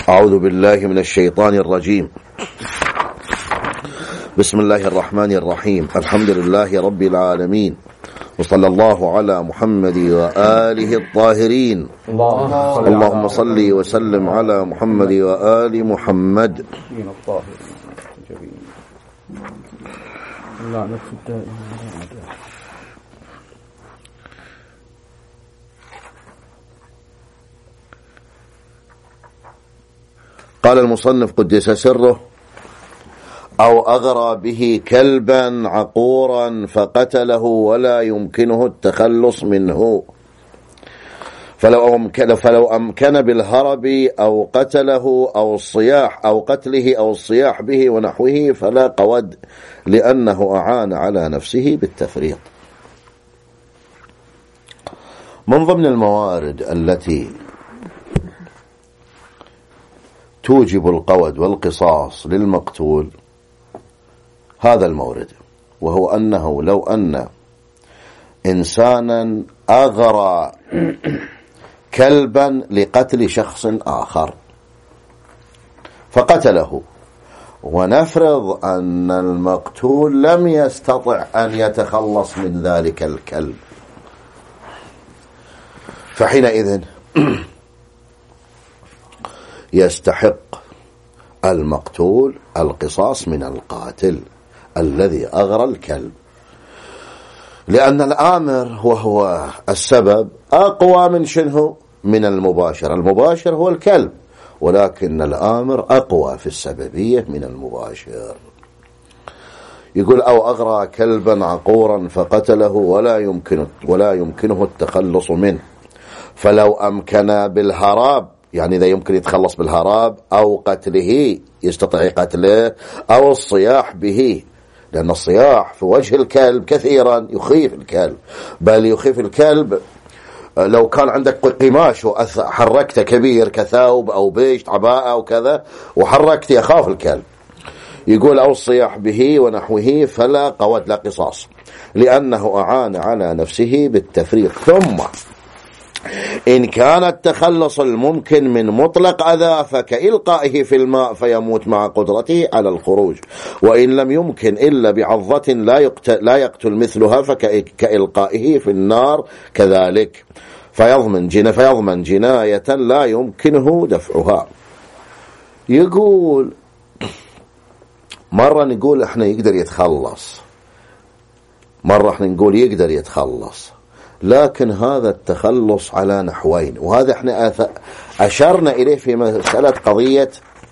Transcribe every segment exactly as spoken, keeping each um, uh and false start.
أعوذ بالله من الشيطان الرجيم. بسم الله الرحمن الرحيم. الحمد لله رب العالمين، وصلى الله على محمد وآله الطاهرين. اللهم صل وسلم على محمد وآل محمد. قال المصنف قدس سره: أو أغرى به كلبا عقورا فقتله ولا يمكنه التخلص منه، فلو أمكن, فلو أمكن بالهرب أو قتله أو الصياح أو قتله أو الصياح به ونحوه فلا قود، لأنه أعان على نفسه بالتفريط. من ضمن الموارد التي توجب القود والقصاص للمقتول هذا المورد، وهو أنه لو أن إنسانا أغرى كلبا لقتل شخص آخر فقتله، ونفرض أن المقتول لم يستطع أن يتخلص من ذلك الكلب، فحينئذ يستحق المقتول القصاص من القاتل الذي أغرى الكلب، لأن الآمر وهو السبب أقوى من شنه؟ من المباشر. المباشر هو الكلب، ولكن الآمر أقوى في السببية من المباشر. يقول: أو أغرى كلبا عقورا فقتله ولا يمكنه ولا يمكنه التخلص منه، فلو أمكن بالهراب، يعني إذا يمكن يتخلص بالهراب، أو قتله يستطيع قتله، أو الصياح به، لأن الصياح في وجه الكلب كثيرا يخيف الكلب، بل يخيف الكلب لو كان عندك قماش وحركته كبير كثوب أو بيج عباءة أو كذا وحركت يخاف الكلب. يقول: أو الصياح به ونحوه فلا قود، لا قصاص، لأنه أعان على نفسه بالتفريط. ثم إن كان التخلص الممكن من مطلق أذى فكإلقائه في الماء فيموت مع قدرته على الخروج، وإن لم يمكن إلا بعضة لا يقتل, لا يقتل مثلها فكإلقائه في النار كذلك، فيضمن, جنا فيضمن جناية لا يمكنه دفعها. يقول مرة نقول احنا يقدر يتخلص، مرة احنا نقول يقدر يتخلص، لكن هذا التخلص على نحوين، وهذا احنا أشرنا إليه في مسألة قضية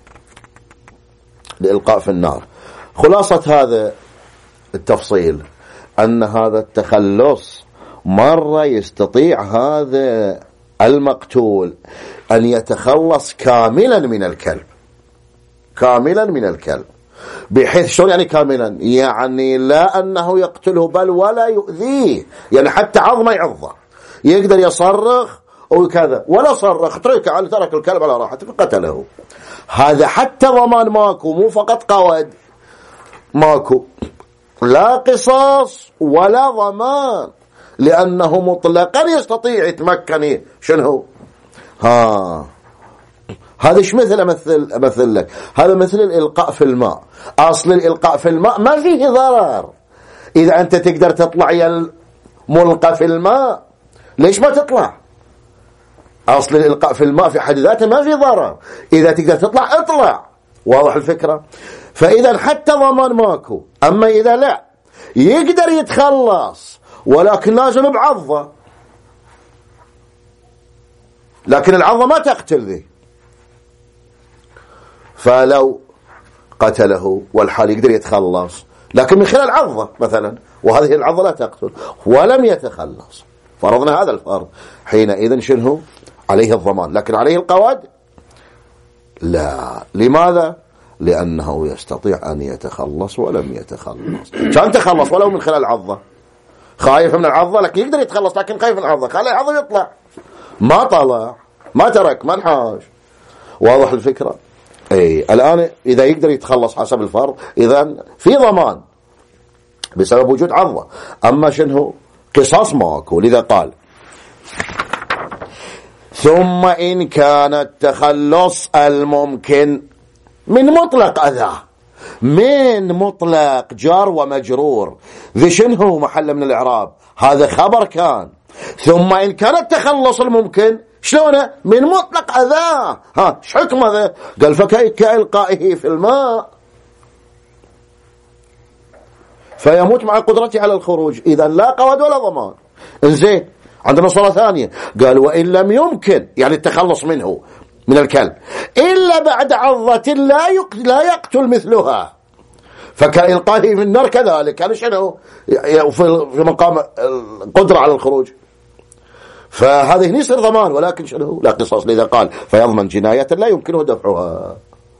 الإلقاء في النار. خلاصة هذا التفصيل أن هذا التخلص مرة يستطيع هذا المقتول أن يتخلص كاملا من الكلب، كاملا من الكلب، بحيث شو يعني كاملا؟ يعني لا أنه يقتله بل ولا يؤذيه، يعني حتى عظمه يعضه، يقدر يصرخ وكذا ولا صرخ، ترك على ترك الكلب على راحته فقتله. هذا حتى ضمان ماكو، مو فقط قود ماكو، لا قصاص ولا ضمان، لأنه مطلقا يستطيع يتمكن. شنو ها هذا؟ ايش مثل امثل امثل لك؟ هذا مثل الإلقاء في الماء. اصل الإلقاء في الماء ما فيه ضرر، اذا انت تقدر تطلع يا الملقى في الماء ليش ما تطلع؟ اصل الإلقاء في الماء في حد ذاته ما فيه ضرر، اذا تقدر تطلع اطلع. واضح الفكرة؟ فاذا حتى ضمان ماكو. اما اذا لا يقدر يتخلص ولكن لازم بعضه، لكن العضة ما تقتل ذي، فلو قتله والحال يقدر يتخلص لكن من خلال عضة مثلا، وهذه العضة لا تقتل ولم يتخلص، فرضنا هذا الفرض، حينئذ شنو عليه الضمان، لكن عليه القود لا. لماذا؟ لأنه يستطيع أن يتخلص ولم يتخلص. كان تخلص ولو من خلال عضة، خايف من العضة لكن يقدر يتخلص، لكن خايف من العضة، خلي العضة يطلع، ما طلع، ما ترك، ما انحاش. واضح الفكرة؟ اي الآن إذا يقدر يتخلص حسب الفرض إذن في ضمان بسبب وجود عضة. أما شنو قصاص ماكو، لذا قال: ثم إن كان التخلص الممكن من مطلق أذى، من مطلق جار ومجرور، ذي شنو محل من الإعراب؟ هذا خبر كان. ثم إن كان التخلص الممكن شلونه؟ من مطلق أذى. ها ايش حكم هذا؟ قال فكإلقائه في الماء فيموت مع قدرته على الخروج، إذا لا قود ولا ضمان. انزين عندنا صورة ثانية، قال وإن لم يمكن يعني التخلص منه من الكلب إلا بعد عضة لا لا يقتل مثلها فكإلقائه في النار كذلك. يعني شنو؟ في مقام القدرة على الخروج، فهذه يصير ضمان ولكن شنو؟ لا قصاص، لذا قال فيضمن جناية لا يمكنه دفعها.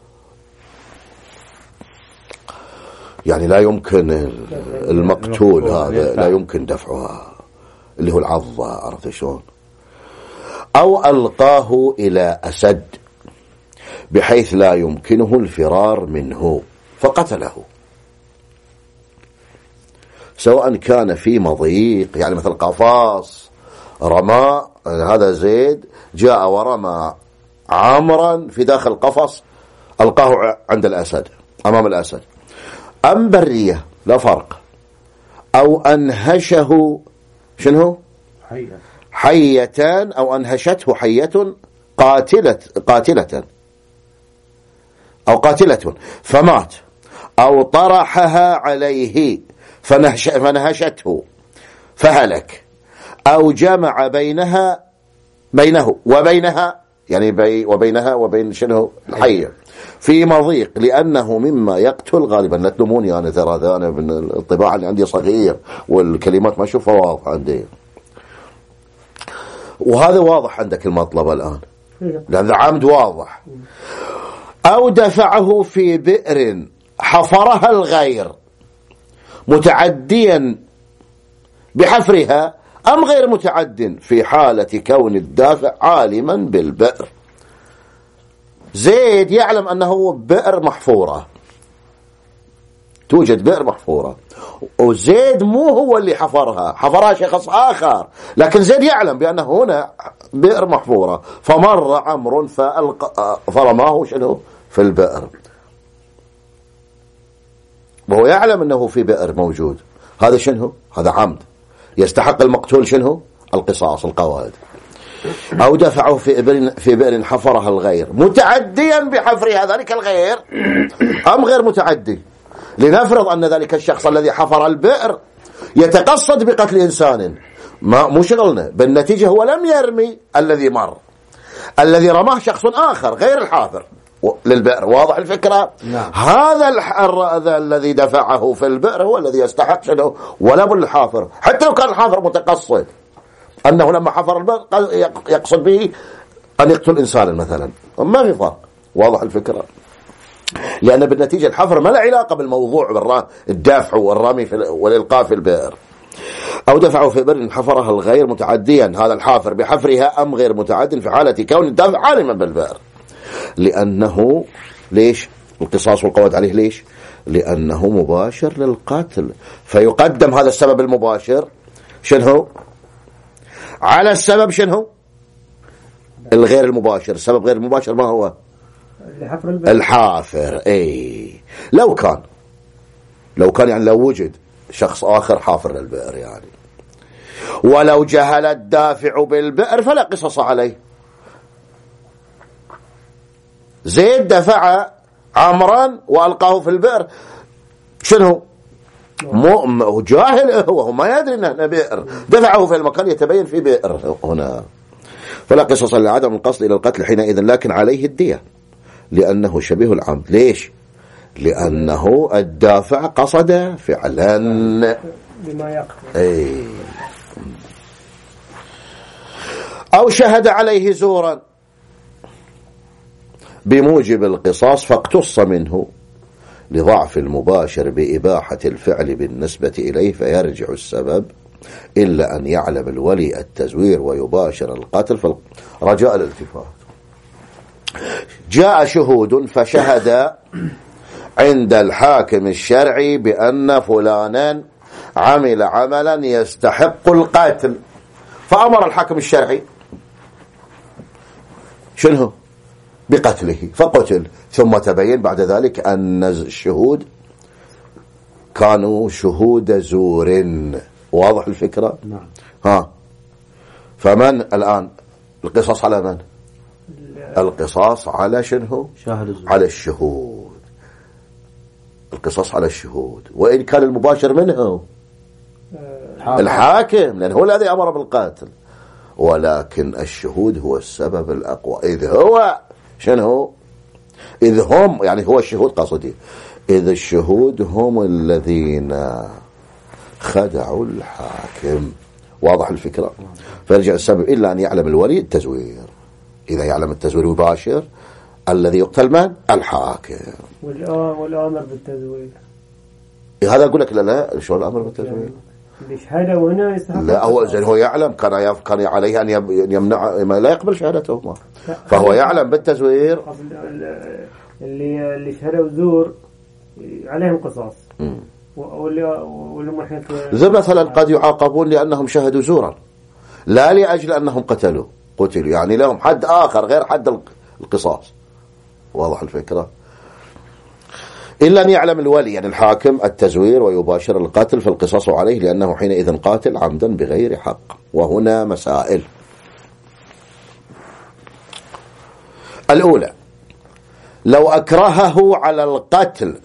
يعني لا يمكن المقتول هذا لا يمكن دفعها اللي هو العضة، عرفت شلون؟ أو ألقاه إلى أسد بحيث لا يمكنه الفرار منه فقتله، سواء كان في مضيق، يعني مثل قفاص رمى هذا زيد جاء ورمى عمرا في داخل القفص ألقاه عند الأسد أمام الأسد، أم برية لا فرق، أو أنهشه شنو؟ حية حيتان أو أنهشته حية قاتلة قاتلة أو قاتلة فمات، أو طرحها عليه فنهش فنهشته فهلك، أو جمع بينها بينه وبينها يعني بي وبينها وبين شنو الحية في مضيق لأنه مما يقتل غالبا. لا تلوموني أنا ترى أنا من الطباعة اللي عندي صغير والكلمات ما أشوفها واضحة عندي، وهذا واضح عندك المطلب الآن لأن عمد واضح. أو دفعه في بئر حفرها الغير متعديا بحفرها أم غير متعد في حالة كون الدافع عالما بالبئر. زيد يعلم أنه بئر محفورة، توجد بئر محفورة، وزيد مو هو اللي حفرها، حفرها شخص آخر، لكن زيد يعلم بأنه هنا بئر محفورة، فمر عمرو فرماه شنو في البئر، وهو يعلم أنه في بئر موجود. هذا شنو؟ هذا عمد، يستحق المقتول شنو؟ القصاص القواد. أو دفعه في بئر في بئر حفرها الغير متعديا بحفرها ذلك الغير أم غير متعدي. لنفرض أن ذلك الشخص الذي حفر البئر يتقصد بقتل إنسان، ما مو شغلنا، بالنتيجة هو لم يرمي الذي مر، الذي رماه شخص آخر غير الحافر للبئر. واضح الفكرة؟ نعم. هذا هذا الذي دفعه في البئر هو الذي يستحق شنو ولا بالحافر، حتى لو كان الحافر متقصد أنه لما حفر البئر يقصد به أن يقتل إنسانا مثلا، ما في فرق. واضح الفكرة؟ لأن بالنتيجة الحفر ما له علاقة بالموضوع الدافع والرمي والإلقاء في البئر. أو دفعه في بئر حفرها الغير متعديا، هذا الحافر بحفرها أم غير متعد في حالة كون الدافع عالما بالبئر، لأنه ليش القصاص والقواد عليه؟ ليش؟ لأنه مباشر للقتل، فيقدم هذا السبب المباشر شنو على السبب شنو الغير المباشر. السبب غير المباشر ما هو؟ الحافر. اي لو كان لو كان يعني لو وجد شخص آخر حافر للبئر يعني، ولو جهل الدافع بالبئر فلا قصص عليه. زيد دفع عمران وألقاه في البئر، شنو مو جاهل هو ما يدري انه بئر، دفعه في المكان يتبين في بئر هنا، فلا قصص لعدم القصد الى القتل حينئذ، لكن عليه الدية لأنه شبيه العمد. ليش؟ لأنه الدافع قصد فعلا بما يقتل. أي. أو شهد عليه زورا بموجب القصاص فاقتص منه لضعف المباشر بإباحة الفعل بالنسبة إليه فيرجع السبب، إلا أن يعلم الولي التزوير ويباشر القتل فرجاء الالتفات. جاء شهود فشهد عند الحاكم الشرعي بأن فلانا عمل عملا يستحق القتل، فأمر الحاكم الشرعي شنو بقتله فقتل، ثم تبين بعد ذلك أن الشهود كانوا شهود زور. واضح الفكرة؟ نعم. ها فمن الآن القصاص على من؟ القصاص على شنو؟ شاهد الزور. على الشهود. القصاص على الشهود، وإن كان المباشر منه الحاكم لأنه هو الذي أمر بالقتل، ولكن الشهود هو السبب الأقوى. إذ هو شنو؟ إذ هم يعني هو الشهود قصدي إذ الشهود هم الذين خدعوا الحاكم. واضح الفكرة؟ فيرجع السبب إلا أن يعلم الولي التزوير. إذا يعلم التزوير مباشر الذي يقتل من؟ الحاكم. والآمر بالتزوير هذا أقول لك لا لا شو الأمر بالتزوير؟ شهادة وهنا يستحق. لا هو زين هو يعلم كان يف كان عليه أن يمنع ما لا يقبل شهادته، فهو يعلم بالتزوير. اللي اللي شهدوا زور عليهم قصاص، واللي واللي زي مثلا قد يعاقبون لأنهم شهدوا زورا لا لأجل أنهم قتلوا قتلوا، يعني لهم حد آخر غير حد القصاص. واضح الفكرة؟ إلا أن يعلم الولي يعني الحاكم التزوير ويباشر القتل فالقصاص عليه لأنه حينئذ قاتل عمدا بغير حق. وهنا مسائل. الأولى لو أكرهه على القتل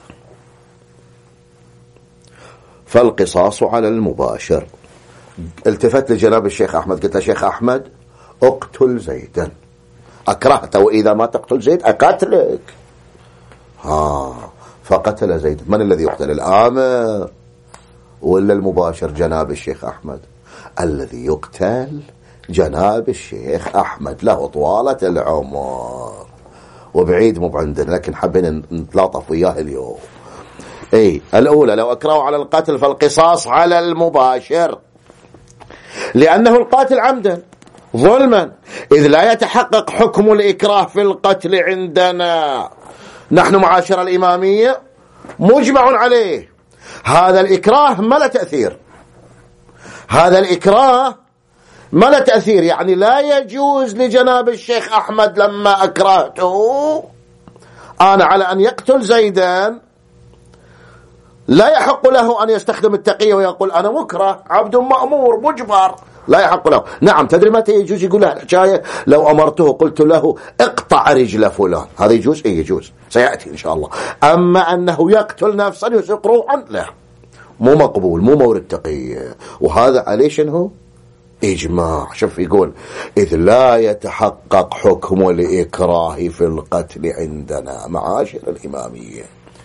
فالقصاص على المباشر. التفت لجناب الشيخ أحمد قلت له شيخ أحمد اقتل زيدا، أكرهته وإذا ما تقتل زيد أقتلك. ها فقتل زيد. من الذي يقتل؟ الآمر ولا المباشر؟ جناب الشيخ أحمد. الذي يقتل جناب الشيخ أحمد له طوالة العمر، وبعيد مو عندنا لكن حبينا نتلاطف وياه اليوم. اي الأولى لو أكرهوا على القتل فالقصاص على المباشر لأنه القاتل عمدا ظلما، إذ لا يتحقق حكم الإكراه في القتل عندنا. نحن معاشر الإمامية مجمع عليه هذا الإكراه ما له تأثير، هذا الإكراه ما له تأثير، يعني لا يجوز لجناب الشيخ أحمد لما أكرهته أنا على أن يقتل زيدا لا يحق له أن يستخدم التقية ويقول أنا مكره عبد مأمور مجبر، لا يحق له. نعم تدري متى يجوز يقول له الحكاية؟ لو أمرته قلت له اقطع رجل فلان، هذا يجوز؟ إيه يجوز سيأتي إن شاء الله. أما أنه يقتل نفسا يسرق روحا لا، مو مقبول، مو مورد تقية. وهذا عليه شنو؟ إجماع. شوف يقول إذ لا يتحقق حكم الإكراه في القتل عندنا معاشر الإمامية.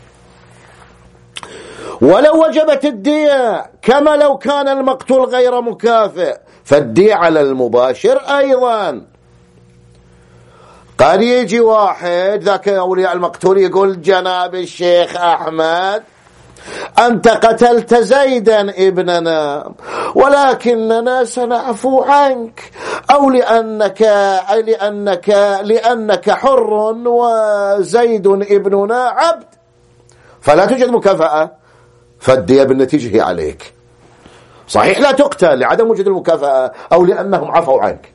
ولو وجبت الدية كما لو كان المقتول غير مكافئ فالدية على المباشر أيضا. قد يجي واحد ذاك أولياء المقتول يقول جناب الشيخ أحمد أنت قتلت زيدا ابننا ولكننا سنعفو عنك، أو لأنك لأنك لأنك حر وزيد ابننا عبد فلا توجد مكافأة، فالدية بالنتيجة هي عليك. صحيح لا تقتل لعدم وجود المكافأة أو لأنهم عفوا عنك،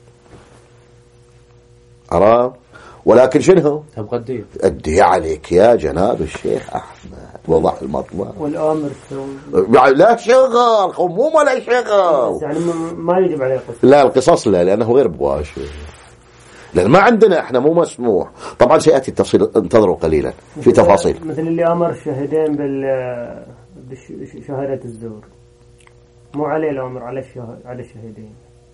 عرف؟ ولكن شنو؟ تبقى الدية الدية عليك يا جناب الشيخ أحمد. وضح المطلب. والآمر يعني لا شغل خموم ولا شغل، يعني ما يجب عليه القصاص. لا القصاص لا لأنه غير مباشر، لأن ما عندنا احنا مو مسموح. طبعا سيأتي التفصيل انتظروا قليلا في تفاصيل. مثل اللي أمر الشهدين بال بشهادة الزور مو عليه الأمر على الشهد على الشهدين.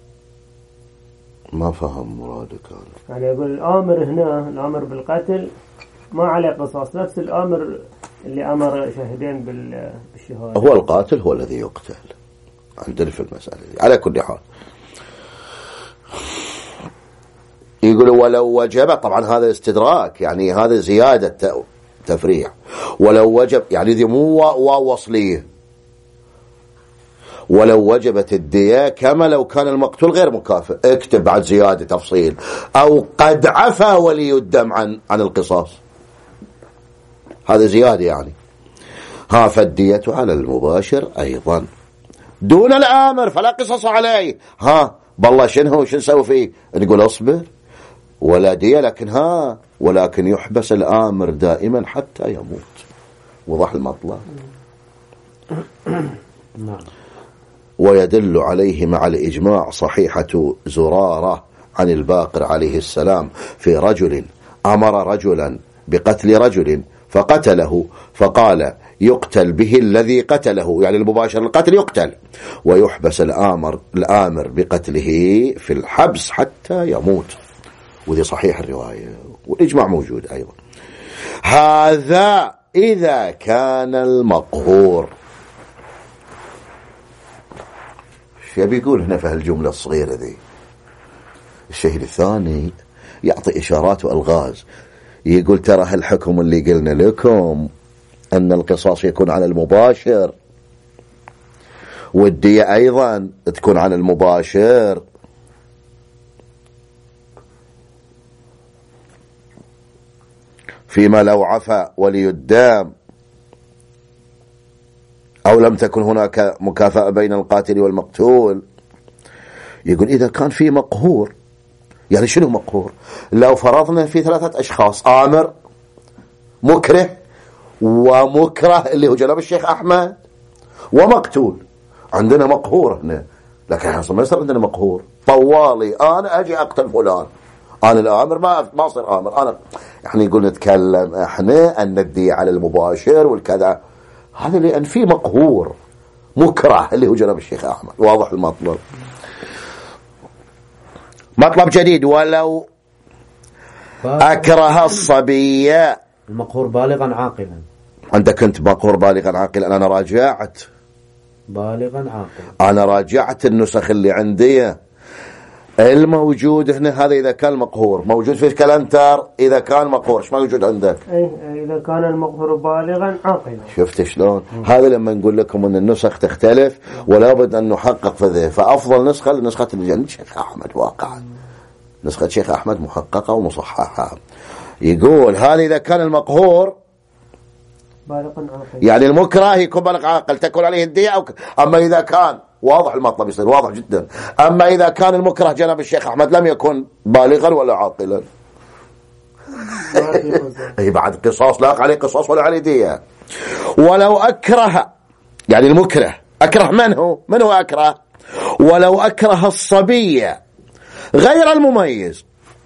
ما فهم مرادك هذا. يعني يقول الآمر هنا الآمر بالقتل ما عليه قصاص، نفس الآمر اللي أمر شهدين بالشهادة. هو القاتل هو الذي يقتل عندنا في المسألة دي. على كل حال يقول ولو وجب، طبعا هذا استدراك يعني هذا زيادة تفريع. ولو وجب يعني ذي مو واو وصليه. ولو وجبت الدية كما لو كان المقتول غير مكافئ، اكتب بعد زيادة تفصيل أو قد عفى ولي الدم عن عن القصاص، هذا زيادة يعني. ها فالدية على المباشر أيضا دون الآمر فلا قصص عليه. ها بالله شنو شو نسوي فيه؟ نقول اصبر ولا دية، لكن ها ولكن يحبس الآمر دائما حتى يموت. وضح المطلب. ويدل عليه مع الإجماع صحيحة زرارة عن الباقر عليه السلام في رجل أمر رجلا بقتل رجل فقتله، فقال يقتل به الذي قتله، يعني المباشر القتل يقتل، ويحبس الآمر الآمر بقتله في الحبس حتى يموت. وذي صحيح الرواية والإجماع موجود أيضا. هذا إذا كان المقهور. شو بيقول هنا في هالجملة الصغيرة ذي؟ الشيء الثاني يعطي إشارات وألغاز، يقول ترى هالحكم اللي قلنا لكم أن القصاص يكون على المباشر، والدية أيضا تكون على المباشر، فيما لو عفى ولي الدم أو لم تكن هناك مكافأة بين القاتل والمقتول. يقول إذا كان في مقهور، يعني شنو مقهور؟ لو فرضنا في ثلاثة أشخاص، آمر مكره ومكره اللي هو جناب الشيخ أحمد ومقتول، عندنا مقهور هنا، لكن احنا ما يصير عندنا مقهور طوالي أنا أجي أقتل فلان، أنا الآمر ما ما أصير آمر أنا، يعني يقول نتكلم احنا أن ندي على المباشر والكذا، هذا لأن في مقهور مكره اللي هو جناب الشيخ أحمد. واضح المطلب. مطلب جديد، ولو أكره الصبية. المقهور بالغا عاقلا. عندك أنت مقهور بالغا عاقلا، أنا راجعت بالغا عاقلا، أنا راجعت النسخ اللي عندي الموجود هنا. هذا إذا كان مقهور موجود في الكالنتر، إذا كان مقهور ايش موجود عندك؟ أي إذا كان المقهور بالغا عاقلا. شفت شلون؟ هذا لما نقول لكم أن النسخ تختلف ولا بد أن نحقق في ذي، فأفضل نسخة لنسخة الشيخ أحمد واقعا، نسخة الشيخ أحمد محققة ومصححة. يقول هذا إذا كان المقهور بالغا عاقلا، يعني المكره يكون بالغ عاقل تكون عليه الدية أو ك... أما إذا كان واضح المطلب يصير واضح جدا. أما إذا كان المكره جناب الشيخ أحمد لم يكن بالغا ولا عاقلا أي بعد قصاص، لا عليه قصاص ولا عليه دية. ولو أكره، يعني المكره أكره من هو؟ من هو أكره؟ ولو أكره الصبية غير المميز،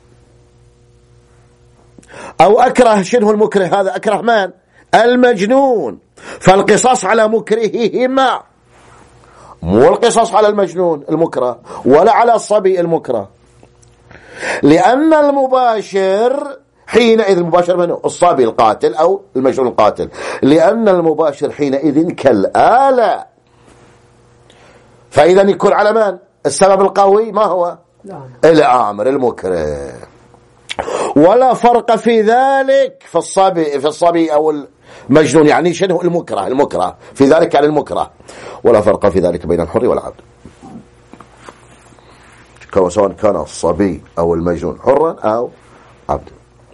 أو أكره شنو المكره هذا؟ أكره من؟ المجنون، فالقصاص على مكرههما، مو القصاص على المجنون المكره ولا على الصبي المكره، لأن المباشر حينئذ، المباشر منه الصبي القاتل أو المجنون القاتل، لأن المباشر حينئذ كالآلة، فإذا يكون على من؟ السبب القوي ما هو؟ الآمر المكره. ولا فرق في ذلك في الصبي في الصبي أو المجنون، يعني شنو المكره؟ المكره في ذلك على المكره، ولا فرق في ذلك بين الحر والعبد، سواء كان الصبي أو المجنون حرا أو عبدا.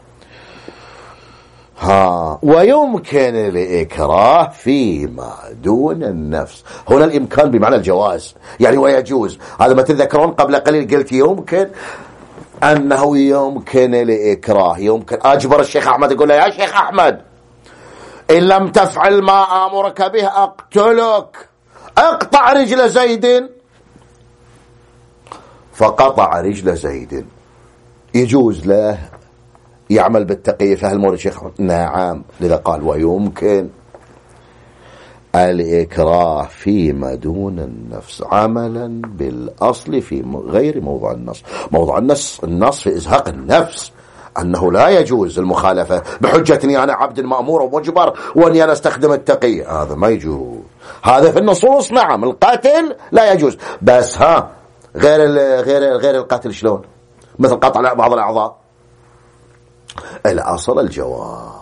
ها ويمكن الإكراه فيما دون النفس. هنا الإمكان بمعنى الجواز، يعني ويجوز. هذا ما تذكرون قبل قليل قلت يمكن أنه يمكن الإكراه، يمكن أجبر الشيخ أحمد يقول له يا شيخ أحمد إن لم تفعل ما آمرك به أقتلك، اقطع رجل زيد، فقطع رجل زيد، يجوز له يعمل بالتقية في هالمورد الشيخ أحمد؟ نعم. لذا قال ويمكن الإكراه فيما دون النفس عملا بالأصل في غير موضع النص. موضع النص النص في إزهاق النفس، أنه لا يجوز المخالفة بحجة أني أنا عبد مأمور ومجبر وأني أنا استخدم التقية، هذا ما يجوز. هذا في النصوص نعم، القاتل لا يجوز، بس ها غير غير غير القاتل شلون؟ مثل قطع بعض الأعضاء، الأصل الجواز.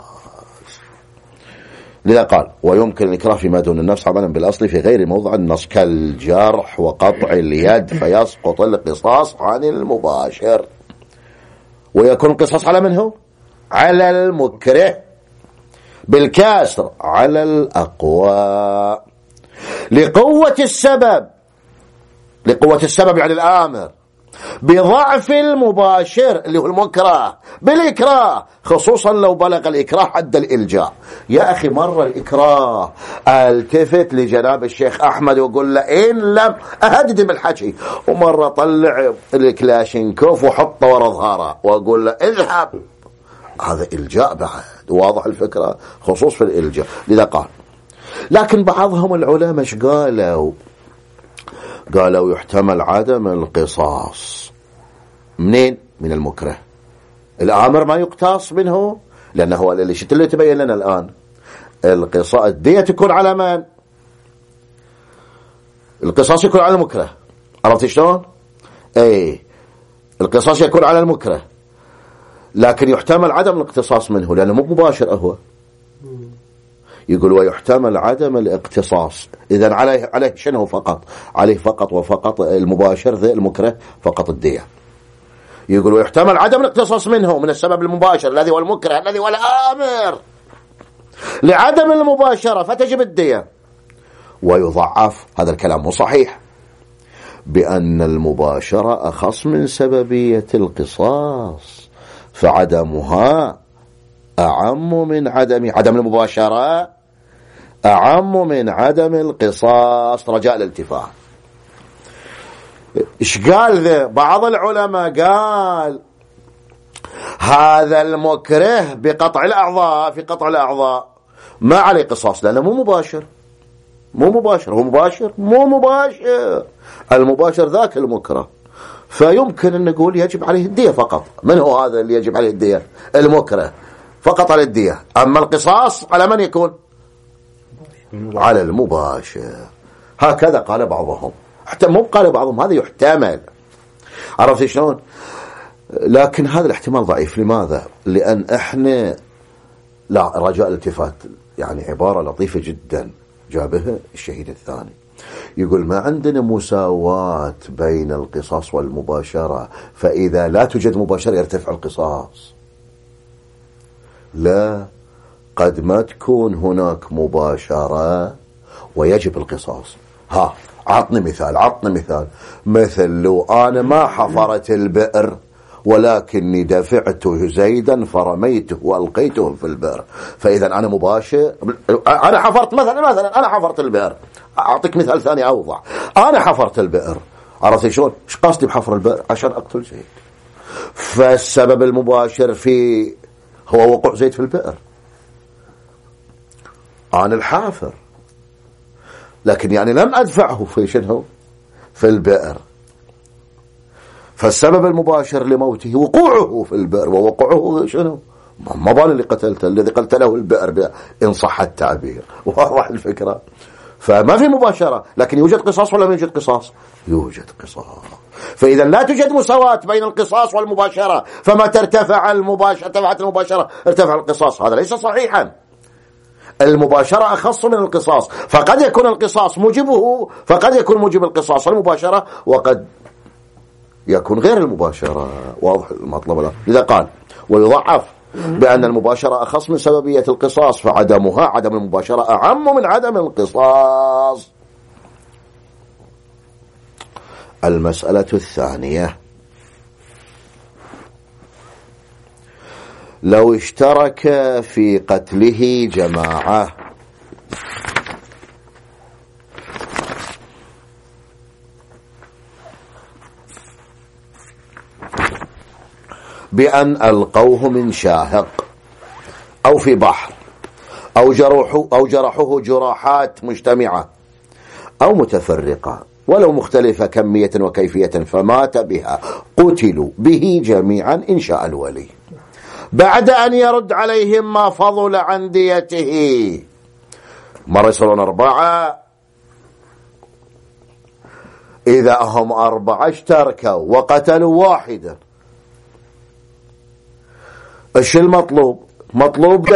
لذا قال ويمكن الإكراه فيما دون النفس عملا بالأصل في غير موضع النص، كالجرح وقطع اليد، فيسقط القصاص عن المباشر، ويكون القصاص على من هو؟ على المكره، بالكسر على الأقوى، لقوة السبب. لقوة السبب يعني الآمر بضعف المباشر اللي هو المكره بالإكراه، خصوصا لو بلغ الإكراه حد الإلجاء. يا أخي مرة الإكراه التفت لجناب الشيخ أحمد وقل له إن لم أهدد بالحكي، ومرة طلع الكلاشينكوف وحطه ورا ظهره وأقول له اذهب. هذا إلجاء بعد، واضح الفكرة، خصوص في الإلجاء. لذا قال. لكن بعضهم العلماء ايش قالوا؟ قالوا يحتمل عدم القصاص. منين؟ من المكره. الآمر ما يقتص منه، لأنه هو اللي شت اللي تبين لنا الآن القصاص الدية تكون على من؟ القصاص يكون على المكره. عرفت شلون؟ اي القصاص يكون على المكره، لكن يحتمل عدم الاقتصاص منه لأنه مو مباشر. هو يقول ويحتمل عدم الاقتصاص. إذن عليه عليه شنو فقط؟ عليه فقط وفقط المباشر ذي المكره فقط الدية. يقول ويحتمل عدم الاقتصاص منه من السبب المباشر الذي هو المكره الذي هو الآمر لعدم المباشرة فتجب الدية. ويضعف، هذا الكلام مو صحيح، بأن المباشرة أخص من سببية القصاص، فعدمها أعم من عدم عدم المباشرة أعم من عدم القصاص، رجاء الالتفات. إيش قال ذا؟ بعض العلماء قال هذا المكره بقطع الأعضاء في قطع الأعضاء ما عليه قصاص لأنه مو مباشر. مو مباشر، هو مباشر؟ مو مباشر، المباشر ذاك المكره، فيمكن أن نقول يجب عليه الدية فقط. من هو هذا اللي يجب عليه الدية؟ المكره فقط على الدية. أما القصاص على من يكون؟ على المباشر. هكذا قال بعضهم، حتى مو قال بعضهم، هذا يحتمل. عرفت شلون؟ لكن هذا الاحتمال ضعيف. لماذا؟ لأن احنا لا رجاء الالتفات، يعني عبارة لطيفة جدا جابها الشهيد الثاني، يقول ما عندنا مساواة بين القصاص والمباشرة، فإذا لا توجد مباشرة يرتفع القصاص. لا، قد ما تكون هناك مباشرة ويجب القصاص. ها عطني مثال، عطني مثال. مثل لو أنا ما حفرت البئر ولكني دفعت زيدا فرميته وألقيته في البئر، فإذا أنا مباشر. أنا حفرت مثلا مثلا أنا حفرت البئر. أعطيك مثال ثاني أوضح. أنا حفرت البئر، عرفت شلون؟ إيش قصدي بحفر البئر؟ عشان أقتل زيد، فالسبب المباشر في هو وقوع زيد في البئر. أنا الحافر، لكن يعني لم أدفعه في شنو؟ في البئر، فالسبب المباشر لموته وقوعه في البئر، ووقوعه شنو؟ ما بال اللي قتلته، الذي قتله البئر إن صح التعبير. واضح الفكرة؟ فما في مباشرة، لكن يوجد قصاص ولا ما يوجد قصاص؟ يوجد قصاص. فإذا لا توجد مساواة بين القصاص والمباشرة، فما ترتفع المباشرة ارتفعت المباشرة ارتفع القصاص. هذا ليس صحيحا. المباشرة أخص من القصاص، فقد يكون القصاص موجبه، فقد يكون موجب القصاص المباشرة، وقد يكون غير المباشرة. واضح المطلب الآن؟ لذا قال ويضعف بأن المباشرة أخص من سببية القصاص، فعدمها عدم المباشرة أعم من عدم القصاص. المسألة الثانية، لو اشترك في قتله جماعة بأن ألقوه من شاهق أو في بحر أو جرحوا أو جرحوه جراحات مجتمعة أو متفرقة ولو مختلفة كمية وكيفية فمات بها، قتلوا به جميعا إن شاء الولي، بعد أن يرد عليهم ما فضل عن ديته. مرة يصيرون أربعة، إذا هم أربعة اشتركوا وقتلوا واحدا، ايش المطلوب؟ مطلوب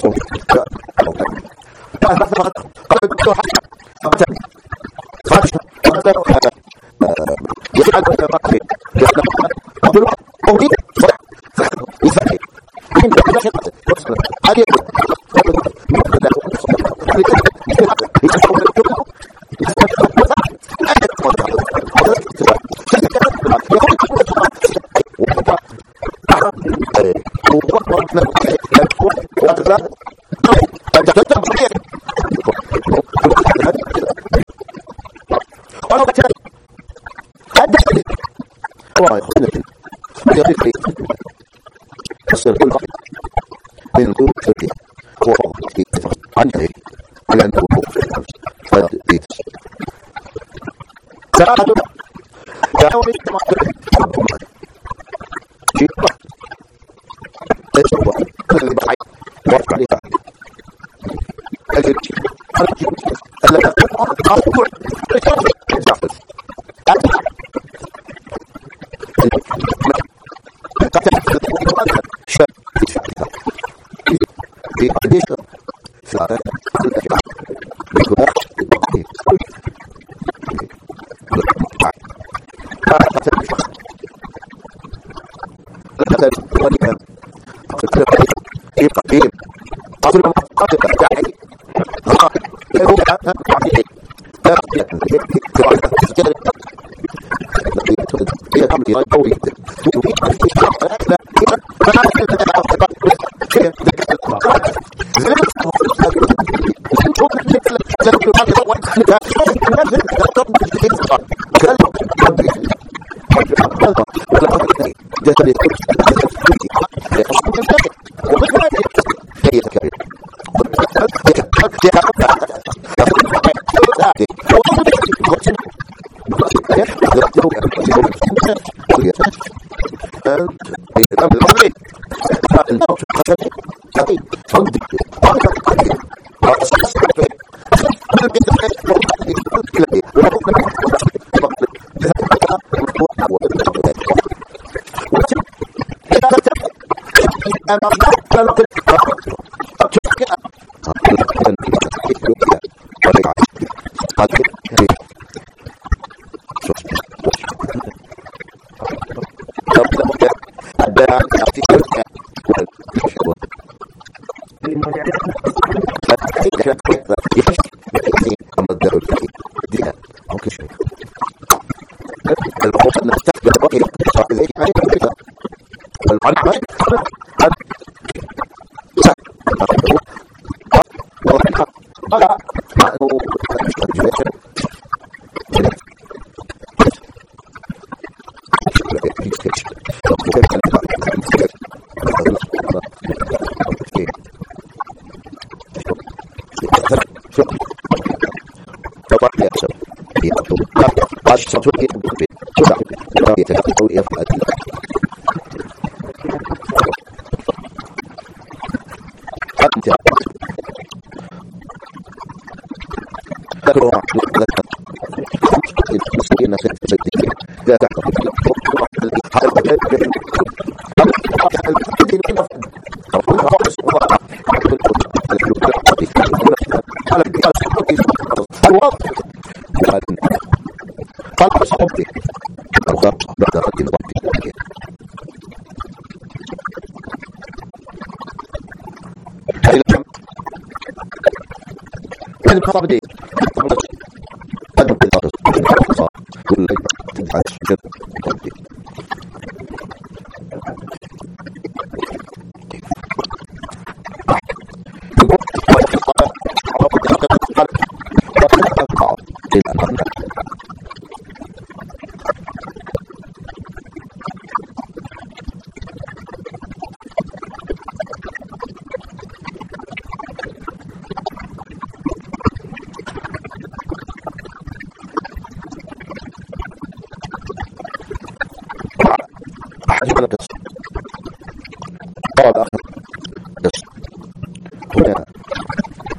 قال آخر هنا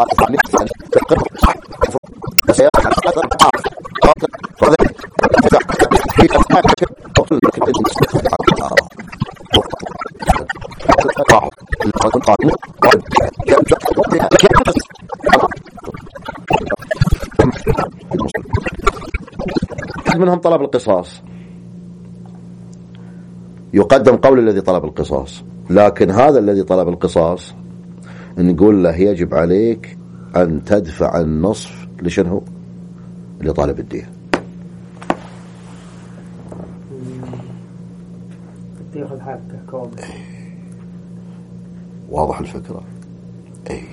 منهم طلب القصاص، يقدم قول الذي طلب القصاص، لكن هذا الذي طلب القصاص نقول له يجب عليك أن تدفع النصف لشنو؟ لطالب الدية. تاخذ حقه كامل. واضح الفكرة؟ اي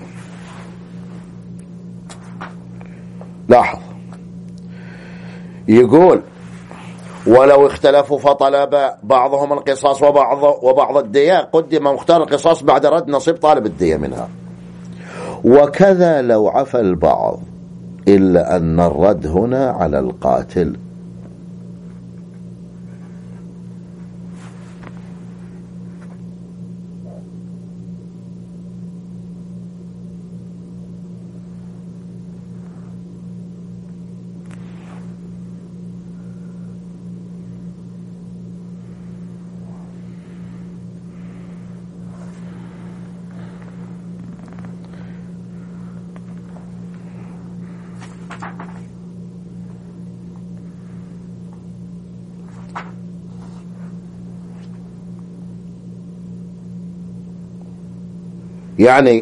لاحظ، يقول ولو اختلفوا فطلب بعضهم القصاص وبعض وبعض الدية قدم مختار القصاص بعد رد نصيب طالب الدية منها. وكذا لو عفى البعض إلا أن الرد هنا على القاتل. يعني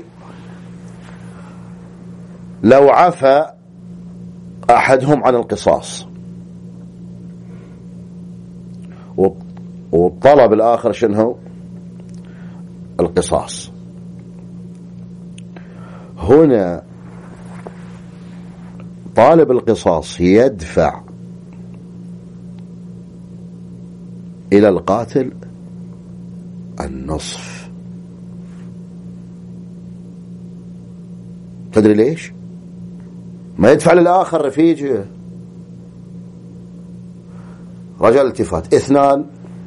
لو عفى أحدهم عن القصاص وطلب الآخر شنو؟ القصاص، هنا طالب القصاص يدفع إلى القاتل النصف. تدري ليش؟ ما يدفع للآخر رفيجه. رجل التفات، اثنان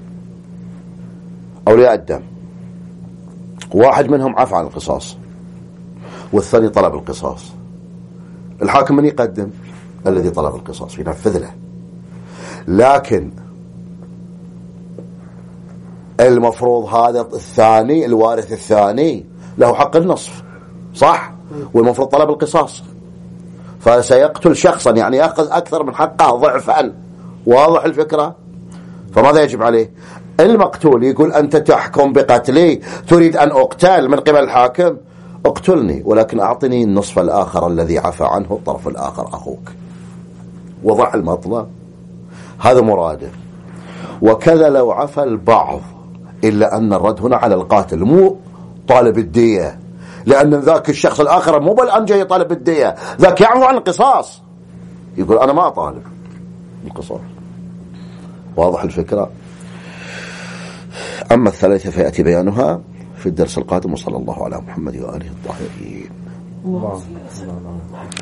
أولياء الدم، واحد منهم عفى عن القصاص والثاني طلب القصاص. الحاكم من يقدم؟ الذي طلب القصاص ينفذ له. لكن المفروض هذا الثاني الوارث الثاني له حق النصف، صح؟ والمفروض طلب القصاص، فسيقتل شخصا يعني يأخذ أكثر من حقه ضعفا. واضح الفكرة؟ فماذا يجب عليه؟ المقتول يقول أنت تحكم بقتلي، تريد أن أقتل من قبل الحاكم، اقتلني ولكن أعطني النصف الآخر الذي عفى عنه الطرف الآخر أخوك. وضح المطلب، هذا مراده. وكذا لو عفى البعض إلا أن الرد هنا على القاتل مو طالب الدية، لأن ذاك الشخص الآخر مو بالآن جاي طالب الدية، ذاك يعفو عن القصاص، يقول أنا ما طالب القصاص. واضح الفكرة؟ أما الثلاثة فيأتي بيانها في الدرس القادم، وصلى الله على محمد وآله الطاهرين.